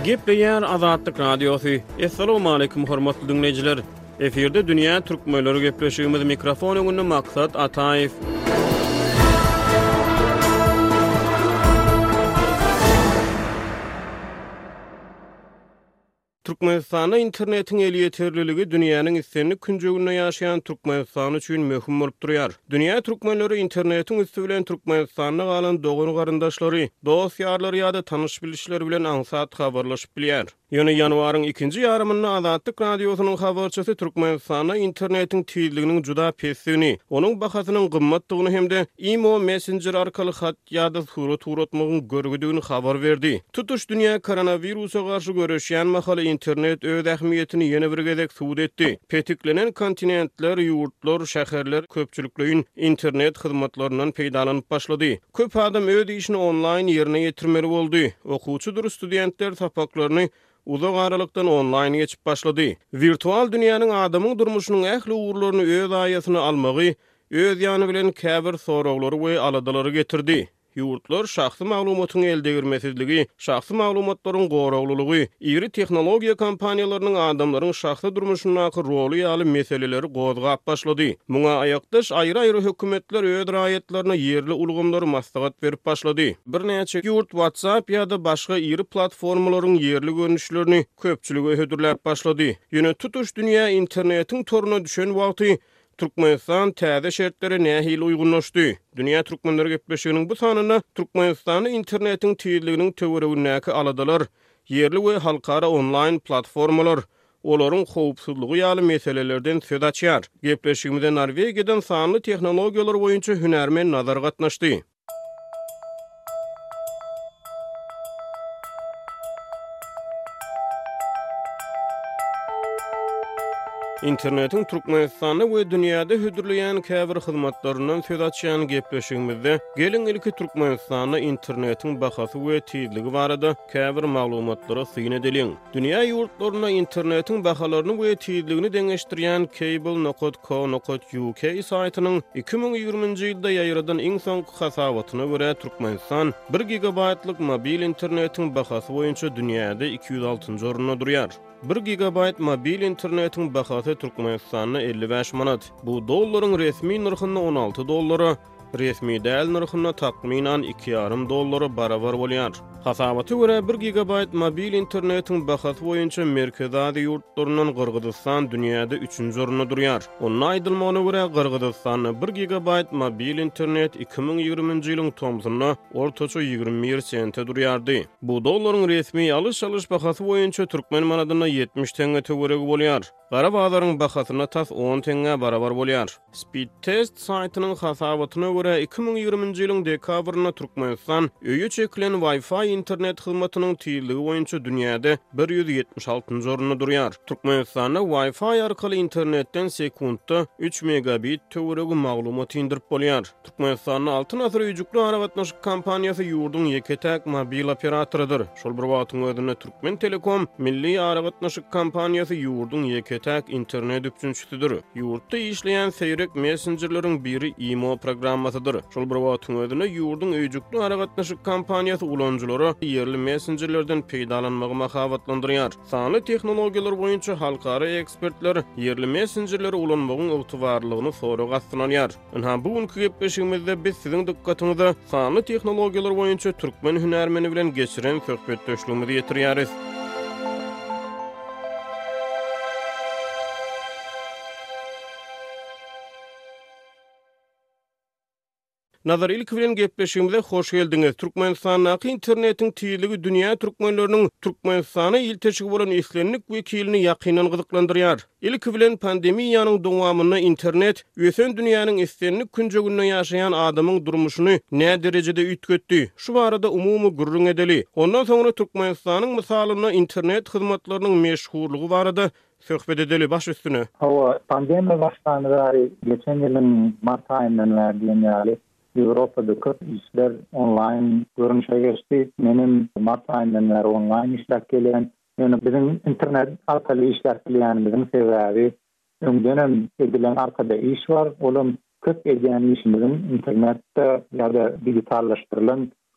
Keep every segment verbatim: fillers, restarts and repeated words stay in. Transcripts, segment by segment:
Gepleýär Azatlyk Radiosu. Assalamu alaykum hormatly dinleyijiler. Eferde dünýä türkmenleri gepleşigimiz mikrofon öňünde maksat Ataýew. Türkmenistanda internetiň eli ýeterliligi dünýäniň islenli künjeginde ýaşaýan Türkmenistan üçin möhüm bolup durýar. Dünýä türkmenleri internetiň üstü bilen Türkmenistanda galan dogry garyndaşlary, dost ýarlary ýa-da tanyş bilişleri bilen aňsat habarlaşyp bilýär. Ýöne ýanwaryň ikinji ýarymynda Azatlyk Radiosynyň habarçysy Türkmenistanda internetiň tezliginiň juda pesdigini, onuň bahasynyň gymmatlygyny hemde imo messenger arkaly hat ýa-da surat uratmagyň görgüdigini habar berdi. Tutuş dünýä koronawirusa garşy görüşýän mahaly internet öz ähmiýetini ýene bir gezek suwd etdi. Petiklenen kontinentler, ýurtlar, şäherler köpçülikleýin internet hyzmatlarynyň peýdalanyp başlady. Köp adam öz işini online ýerine ýetirmeli boldy. Okuwçydyr, studentler sapaklaryny uzak aralykdan online geçip başlady. Virtual dünýäniň adamyň durmuşynyň ähli uğurlaryny öz aýasyna almagy, öz ýany bilen käbir soraglary we aladalary getirdi. Ýurtlar şahsy maglumatyň elde girmesizligi, şahsy maglumatlaryň goraglulugy, iri tehnologiýa kompaniýalarynyň adamlaryň şahsy durmuşyndaky roly ýaly meseleleri gozgap başlady. Muňa aýakdaş aýry-aýry hökümetler öz raýatlaryna ýerli ulgamlary maslahat berip başlady. Bir näçe ýurt WhatsApp ýa-da başga iri platformalaryň ýerli görnüşlerini köpçüligi hödürläp başlady. Ýöne tutuş dünýä internetiň toruna düşen wagty Türkmenistan täze şertlere nähil uygunlaşdy. Dünýä türkmenleri gepleşiginiň bu sanyna Türkmenistany internetiň tezliginiň töweregindäki aladalar, ýerli we halkara online platformalar, olaryň howpsuzlygy ýaly meselelerden söz açýar. Gepleşigimizde Norwegiýadan sanly tehnologiýalar boýunça hünärmen nazar gatnaşdy. Internetin Türkmenistanda we dünýäde hödürleýän käbir hyzmatlaryndan söz açýan gepleşigimizde gelin ilki Türkmenistanda internetiň bahasy we tezligi barada käbir maglumatlara syň edeliň. Dünýä ýurtlaryna internetiň bahalaryny we tezligini deňeşdirýän cable nokta co nokta u k saýtynyň iki ming ýygrüminji ýylda ýaýradan iň soňky hasabatyna görä Türkmenistan bir gigabaytlyk mobil internetiň bahasy boýunça dünýäde iki ýüz altynjy orunda durýar. bir gigabayt mobil internetiň bahasy Türkmenistanda elli beş manat. Bu dollaryň resmi narhyna on alty dollara, resmi däl narhyna takminan iki ýarym dollara barabar bolýar. Hasabaty görä bir gigabayt mobil internetiň bahasy boýunça merkezadi ýurtlarynyň Gyrgyzstan dünýäde üçünji orunda durýar. Onuň aýdylmagyna görä Gyrgyzstanda bir gigabayt mobil internet iki ming ýygrüminji ýylyň tomsyna ortaça ýygrimi bir sente durýardy. Bu dollaryň resmi alyş-alyş bahasy boýunça türkmen manadyna yetmiş teňe töweregi bolýar. Gara bazaryň bahasyna tas on teňe barabar bolýar. Speed Test saýtynyň hasabatyna görä iki ming ýygrüminji ýylyň dekabryna Türkmenistan öýe çekilen Wi-Fi internet hyzmatynyň tezligi boýunça dünýäde bir ýüz ýetmiş altynjy orunda durýar. Türkmenistanda Wi-Fi arkaly internetden sekundda üç megabit töweregi maglumat indirip bolýar. Türkmenistanyň altyn asr üjükli aragatnaşyk kompaniýasy ýurdun ýeketäk mobil operatorydyr. Şol bir wagtyň özünde Türkmen Telekom milli aragatnaşyk kompaniýasy ýurdun ýeketäk internet üçinçisidir. Ýurtda işleýän seýrek messengerleriň biri imo programmasydyr. Şol bir wagtyň özünde ýurdun üjükli aragatnaşyk kompaniýasy ulanjylary ýerli messengerlerden peýdalanmagy mahabatlandyrýar. Sanly tehnologiýalar boýunça halkara ekspertler ýerli messengerlere ulanmagyň ygtybarlygyny soragy astynanýar. Ynha bugünkü gepleşigimizde biz siziň dikkatiňizde sanly tehnologiýalar boýunça türkmen hünärmeni bilen geçiren söhbetdeşligimizi ýetirýäris. Nazar ilk bilen gepleşigimize hoş geldiňiz. Türkmenistanyň internetiň tezligi dünýä türkmenleriniň Türkmenistana ilteşigi bolan islenlik wekilini ýakynan gyzyklandyrýar. Ilk bilen pandemiýanyň dowamyna internet ösen dünýäniň islenlik künjeginde ýaşaýan adamyň durmuşyny nä derejede ütgetdi. Şu barada umumy gurrun edeli. Ondan soňra Türkmenistanyň misalyna internet hyzmatlarynyň meşhurlugy barada söhbet edeli baş üstüne. Hawa pandemiýa başlanýary geçen ýylyň mart aýyndan berdiň ýaly Avrupa'da köp işler online görünüşe geçti. Benim mart ayından beri online işler gelen. Yani bizim internet arkalı işler gelen bizim sebebi. Önceden edilen arkada iş var. Oğlum köp edilen işimizin internette ya da dijitallaştırılan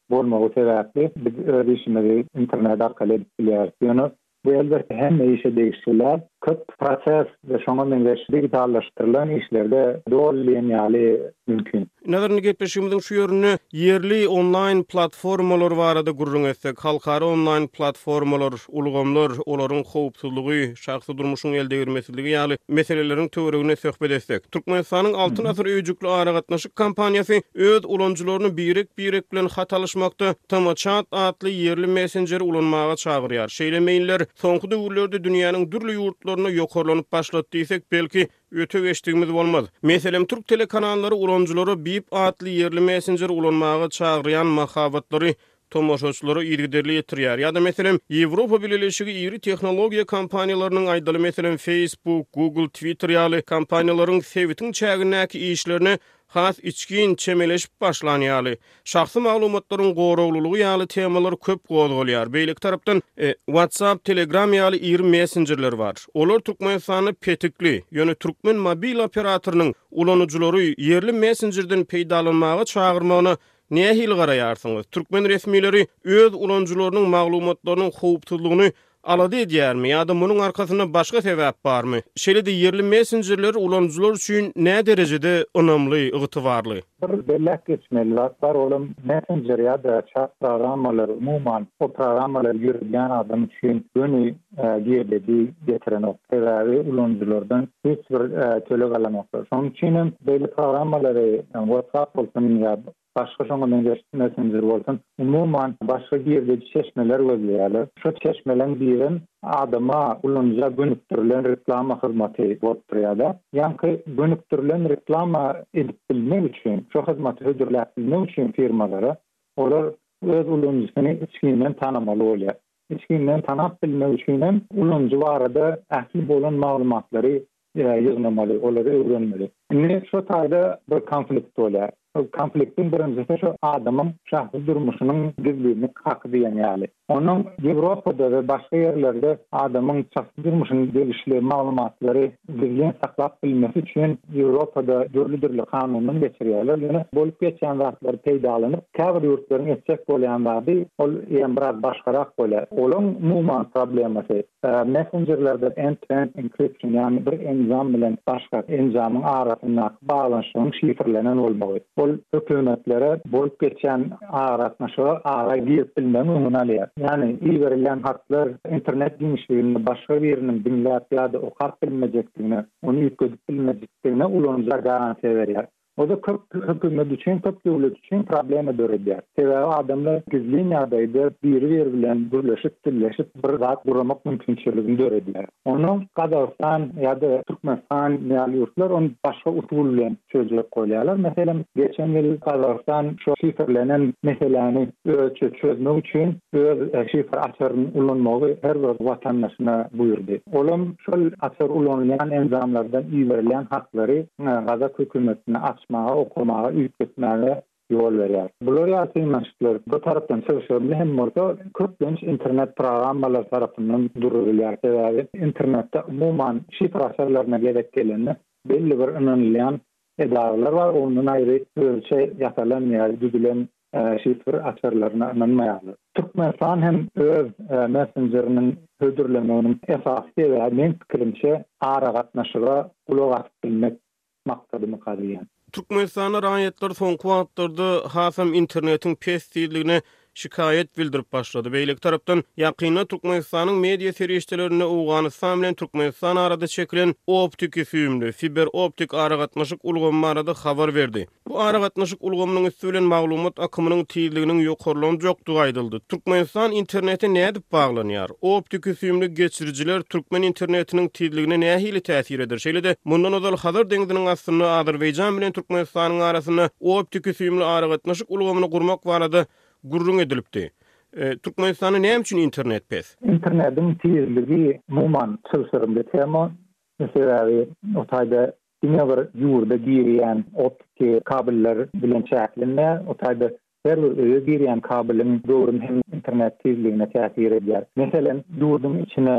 bolmagy sebäpli biz öz işimizi internet arkaly edip bilýärmiz. Bu elbette hem işe değişiklikler, köp proses ve şoňa meňe digitallaşdyrylan işlerde doğrulyň ýaly mümkin. Näzerine gepleşigimiziň şu ýörüni yerli online platformalar barada gurrun etsek, halkara online platformalar, ulgamlar, olaryň howpsuzlygy, şahsy durmuşyň elde girmesiligi ýaly meseleleriň töweregine söhbet etsek. Türkmenistanyň altyn asyr öýjükli aragatnaşyk kampaniýasy öz ulanjylaryny birek-birek bilen hatalaşmakda Tamaçat adly yerli messenger ulanmaga çagyrýar. Şeýlemeýinler soňky döwürlerde dünýäniň dürli ýurtlaryna ýokarlanyp başlady diýsek belki öte geçtiğimiz bolmaz. Meselem Türk telekanallary ulanjylary B I P adly yerli messenger ulanmaga çagyrýan mahabatlary tomoşaçylary ýergiderli ýetirýär. Ýa-da meselem Ýewropa Birleşigi ýeri tehnologiýa kompaniýalarynyň aýdaly meselem Facebook, Google, Twitter ýaly kompaniýalaryň sewitiň çägindäki işlerini has içkin çemeleşip başlanýaly. Şahsy maglumatlaryň goraglylygy ýaly temalar köp gozgalýar. Beýlik tarapdan e, WhatsApp, Telegram ýaly ýeri messengerler bar. Olar Türkmenistany petikli, ýöne Türkmen mobil operatorynyň ulanjylary yerli messengerden peýdalanmaga çagyrmagyna näme hil garaýarsyňyz? Türkmen resmiýetleri öz ulanjylarynyň maglumatlarynyň howpsuzlygyny alady edýärmi ýa-da munyň arkasyna başga sebäp barmy? Şeýle-de yerli messengerler ulanjylar üçin näme derejede önamly, ygtybarly? Bir bellek geçmeliler var oğlum messenger ýa-da chat programmalar umuman o programmalar ýürüyen adam üçin öňe giýerli getiren oktawy ulanjylardan hiç bir tölek alamaklar. Şoň üçin beýle programmalary WhatsApp bolsun ýa başga şoňa meňe messenger bolsun umuman başga ýerde çeşmeler gözleýärler. Şu çeşmeleň birin adama ulanjylar gönüktirilen reklama hyzmaty bolup durýar. Ýani gönüktirilen reklama edip bilmek üçin, şu hyzmaty hödürläp bilmek üçin firmalara olar öz ulanjysyny içkinden tanamaly bolýar. İçkinden tanap bilmek üçin ulanjy barada ähli bolan maglumatlary ýygnamaly, olary öwrenmeli. Indi şu taýda bir konflikt bolýar. Konfliktin birincisi şu adamın şahsy durmuşynyň gizliliğini hakkı diýen ýaly. Onuň Ýewropada we başga ýerlerde adamyň şahsy durmuşynyň gelişli maglumatlary gizli saklap bilmesi üçin Ýewropada dörli-dörli kanunyny geçirýärler. Ýöne bolup geçen wagtlar peýdalanyp, käbir ýurtlaryň etjek bolýan wagty ol ýa biraz başgarak bolýar. Olaň umuman problemasy messengerlerde end-to-end encryption ýani bir enzam bilen başga enzamyň arasynda baglanyşyň şifrelenen bolmagy. Ol hökümetlere bolup geçen aratnaşyga ara girip bilmem öňüne yani iyi verilen haklar internet genişliğini başka birinin dinleyip ya da okap bilmeyecekliğine, onu yükledip bilmeyecekliğine ulanıcılar garanti veriyor. O da köp hükümet için, köp devlet için probleme dörediyor. Sebebi adamlar gizli yadaydı biri bir bilen birleşip, birleşip bir zat kuramak mümkünçülüğünü dörediyor. Onun Kazakistan ya da Türkmenistan meali yurtlar onu başka usulle çözecek koyuyorlar. Mesela geçen yıl Kazakistan şu şifrelenen meseleni ölçü çözmek için öz şifre açarını ulanmağı her bir vatandaşına buyurdu. Olam şu açar ulanılan enzamlardan iyi verilen hakları Kazak hükümetine açmağa, okumağa, üyükletmeye yol verýär. Bular ýaşaýanlar bu tarapdan söýşür hem bolsa köp genç internet programmalar tarapyndan durulýar. Sebäbi internetde umuman şifre açarlaryna gerek gelende belli bir önlenýän edaralar bar. Ondan aýry ölçe ýasalanýar, düzülen şifre açarlaryna inanmaýarlar. Türkmenistan hem öz messengeriniň hödürlemeginiň esasy we men pikirimçe ara gatnaşyga ulak atyp bilmek maksadymy gaýýan. Türkmenistana raýatlar soňky wagtlarda hasam internetiň pesçiligine şikayet bildirip başladı. Beýlik tarapdan ýakyna Türkmenistanyň media serişçilerine Awganistan bilen Türkmenistan arada çekilen optik süýümli fiber optik aragatnaşyk ulgamy arada habar berdi. Bu aragatnaşyk ulgamynyň üstü bilen maglumat akymynyň tiýizliginiň ýokarlany jokdugy aýdyldy. Türkmenistan interneti näde baglanýar? Optik süýümli geçirijiler Türkmen internetiniň tiýizligine näme hili täsir eder? Şeýle-de mundan ozal Hazar deňiziniň astyny Azerbaýjan bilen Türkmenistanyň arasyna optik süýümli aragatnaşyk ulgamyny gurmak barada gurrun edilipdi. E, Türkmenistan'da näme üçin internet pes? İnternetin tiýizligi muman sylsyrymly tema. Mesela o taýda diňe bir ýurda girýän optik kabeller bilen çäklenme, o taýda her bir öýe girýän kabelyň döwrün hem internet tiýizligine täsir edýär. Mesela ýurdun içine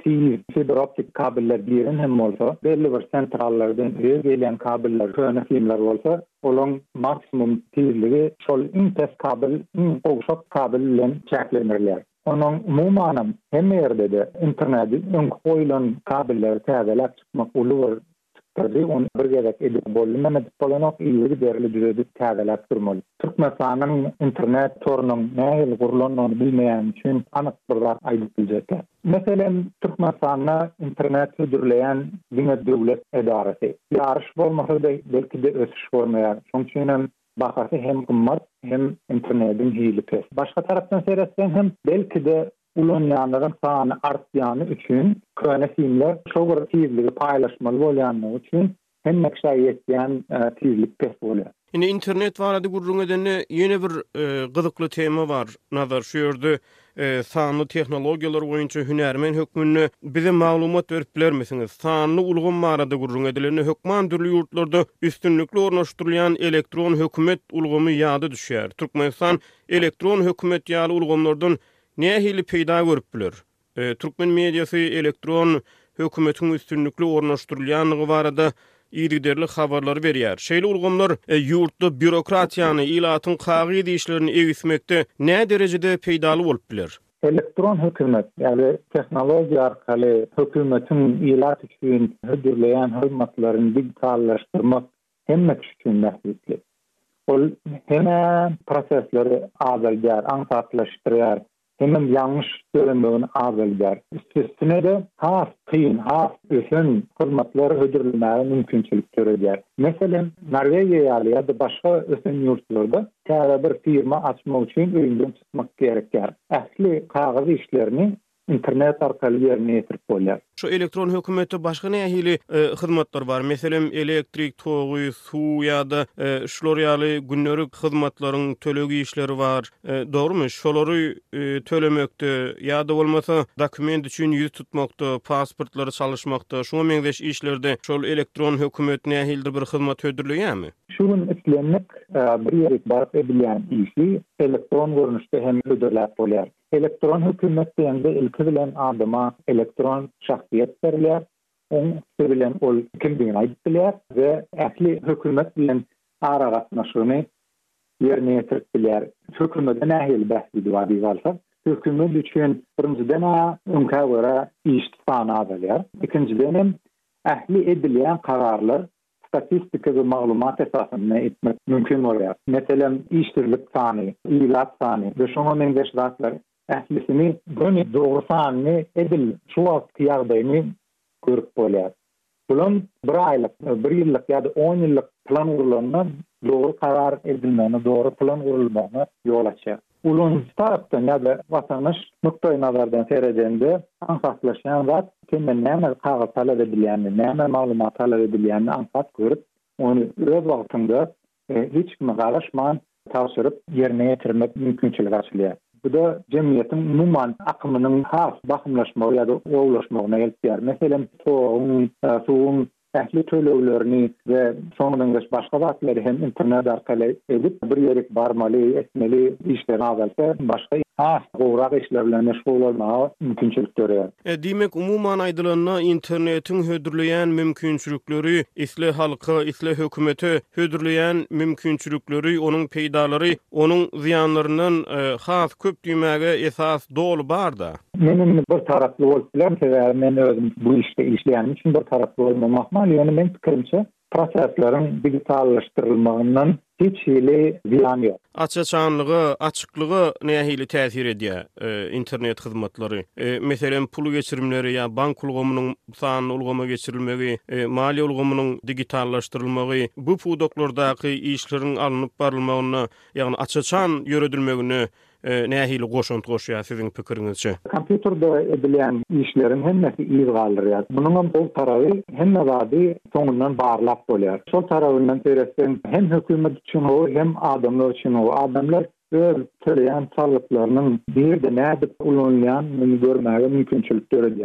fiber optik kabiller birin hem bolsa, belli bir sentrallardan gelen kabiller, köne filmler bolsa, olan maksimum tezligi şol intes kabel, owşak kabel bilen çeklenirler. Onun umumanam hem yerde de interneti ön koyulan kabelleri täzelep çıkmak ulur tabii on bir gerek edip bolmadı polanok iyi derli düzeyde täzelep durmaly. Türkmenistan'ın internet torunun nähil gurulanyny bilmeýän üçin anyk bir zat aýdyp biljekler. Meselem Türkmenistan'da internet düzleýän diňe döwlet edarasy. Ýarış bolmasa da belki de ösüş bolmaýar. Şoň üçin bahasy hem gymmat hem internetin hili pes. Başka taraftan seyretsen hem belki de ulanyanların sany artýany üçin köne filmler şogur tizligi paýlaşmaly bolýany üçin hem mekşaý etýän tizlik pes bolýar. Ine internet barada gurrun edene yeni bir e, gyzykly tema var. Nazar şu ýerde e, sanly tehnologiýalar boýunça hünärmen hökmünde bize maglumat berip bilermisiniz? Sanly ulgun barada gurrun edileni hökman türlü ýurtlarda üstünlükli ornaşdyrylýan elektron hökümet ulgumy ýady düşýär. Türkmenistan elektron hökümet ýaly ulgunlardan nähili peýda görüp biler? E, Türkmen mediasy elektron hökümetiň üstünlükli ornaşdyrylýanyny barada ýerli habarlary berýär. Şeýle ulgamlar e, ýurtda bürokratiýany, ilatyň kagy işlerini egismekde näme derejede peýdaly bolup biler? Elektron hökümet, ýani tehnologiýa arkaly hökümetiň ilat üçin hödürleýän hyzmatlaryny digitallaşdyrmak hemme üçin mähsutly. Ol hemme prosesleri azalýar, aňsatlaşdyrýar. Hemen yanlış görünmögünü azalýar. Üstüne de has kıyın, has ösün hizmetleri hödürülmäge mümkinçilik görýär. Meselen Norvegiýa ýaly da başga ösün ýurtlarda täze bir firma açmak üçin öýünden çykmak gerekýär. Äsli kagy işlerini internet arkaly ýerine ýetirip bolýar. Şu elektron hökümete başga nähili e, hyzmatlar bar. Meselem elektrik, togy, suw ýa-da e, şolar ýaly günnerik hyzmatlaryň tölegi işleri bar. E, dogrymy? Şolary e, tölemekde ýa-da bolmasa dokument üçin ýüz tutmakda, pasportlary çalışmakda, şoňa meňzeş işlerde şol elektron hökümet nähildir bir hyzmat hödürleýärmi? Şunun islenmek bir ýere barp edilýän işi elektron görnüşde hem hödürläp bolýar. Elektron hökümet diýende ilki bilen adama elektron şahsiýet berilýär. Oň bilen ol kimdigini aýdypdylar we ähli hökümet bilen ara gatnaşygyny ýerine ýetirip bilýär. Hökümete nähili bähsidi bar diýilse, hökümet üçin birinjiden öňkä görä iş sany azalýar. Ikinciden hem ähli edilýän kararlar statistika we maglumat esasyna etmek mümkin bolýar. Meselem iştirlik sany, ilat sany we şoňa meňzeş zatlar ählisini göni dogry sany edil şu wagt ýagdaýyny görüp bolýar. Bulan bir aýlyk, bir ýyllyk ýa-da on ýyllyk plan gurulmagyna dogry karar edilmeli, dogry plan gurulmagyna ýol açýar. Ulun tarapdan ýa-da watandaş nukta-i nazardan seredende ansatlaşan zat kimden näme kagaz talap edilýänini, näme maglumat talap edilýänini ansat görüp, onu öz wagtynda e, hiç kime garaşman tapşyryp ýerine ýetirmek mümkinçilik açylýar. Bu da cemiyetiň umumyň akymynyň has bakymlaşmagy ýa-da owlaşmagyna gelýär. Meselem toğun, suwun ähli töleglerini we soňdan geç başga zatlary hem internet arkaly edip bir ýere barmaly, etmeli işleri azalsa başga has gowrak işler bilen meşgul bolmagy mümkinçilik görýär. E, demek umuman aýdylanyna internetiň hödürleýän mümkinçilikleri, isle halka, isle hökümete hödürleýän mümkinçilikleri, onuň peýdalary, onuň ziýanlaryndan e, has köp diýmäge esas dolu barda. Menin bir taraply bolup bilen, men özüm bu işte işleýän üçin bir taraply bolmamak, ýöne men pikirimçe proseslerin digitallaşdyrylmagynyň hiç hili ziýany ýok. Açıçanlygy, açyklygy nähili täsir edýär e, internet hyzmatlary. E, meselem pul geçirimleri ýa bank ulgamynyň sanyny ulgama geçirilmegi, e, maliýe ulgamynyň digitallaşdyrylmagy, bu pudoklardaky işleriň alınıp barylmagyna, ýagny açıçan ýöredilmegine e, nähili goşunt goşýar siziň pikiriňizçe? Kompýuterda edilen işlerin hemmesi iz galdyrýar. Munyň bol taraby hemme wady soňundan barlap bolýar. Şol tarabyndan seretsen hem hökümet üçin hem adamlar üçin adamlar öz töleýän çallyklarynyň bir de näde ulanýanyny görmäge mümkinçilik görýär.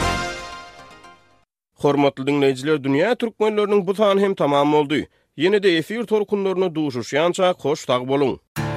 Hormatly dinleýijiler, dünýä türkmenläriniň bu sany hem tamam boldy. Ýene-de efir torkunlaryna duşuşýança hoş tag boluň.